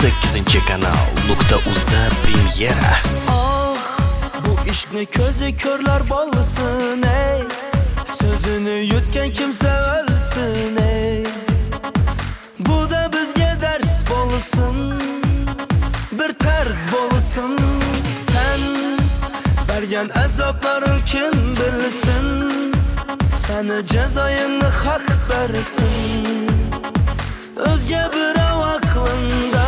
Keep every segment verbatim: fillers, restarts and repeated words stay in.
sakkizinchi kanal nokta uzda premyera. Ah, bu ishni ko'zi ko'rlar bo'lsin ey, sözünü yutgan kimsa o'lsin ey. Bu da bizga dars bo'lsin, bir tarz bo'lsin. Sen bergan azoblaring kim bilsin, seni jazoyingni haq bersin. O'zga bir aqlingda,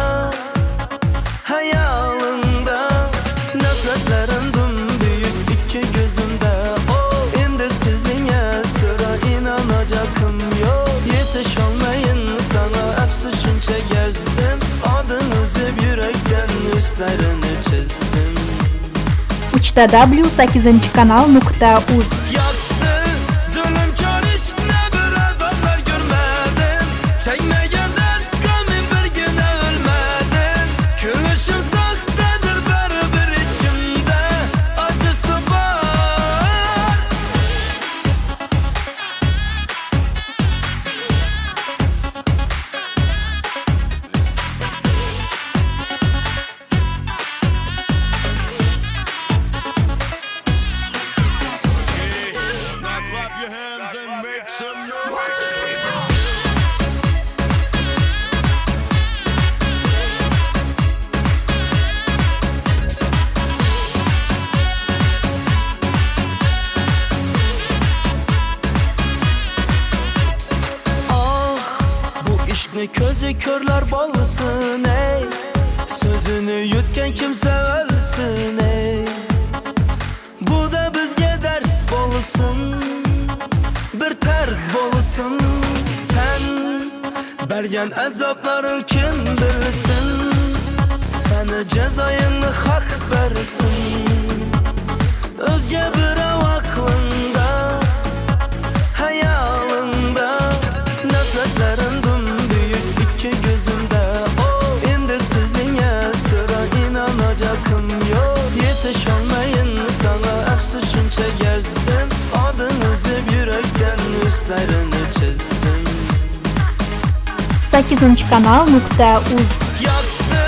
hayolingda nafratlarim dum büyük ikki gözümde. Oh, endi sizga sira inanacağım yok. Yetişolmayin sana afsus shuncha yazdim, adını o'zib yurakdan üstlerini çizdim. uch w sakkizinchi kanal nokta uz. Yaktı zulümkar ishqni bir azoblar görmedim. Çekmegen dert g'amim bir gina o'lmadim. Ko'nglim saxtadir baribir ichimda acısı var. Now clap your hands and make some noise. Ah, bu ishni ko'zi ko'rlar bo'lsin ey, sözünü yutgan kimsa o'lsin ey. Bu da bizga dars bo'lsin, bir tarz bo'lsin. Sen bergan azoblaring kim bilsin, seni jazoyingni haq bersin. O'zga bir aqlingda, hayolingda nafratlarim dum büyük ikki gözümde. Oh, endi sizga sira inanacağım yok. Yetişolmayin sana afsus shuncha yazdim, adını o'zib yurakdan üstlerini çizdim. sakkizinchi kanal nokta uz. Yaktı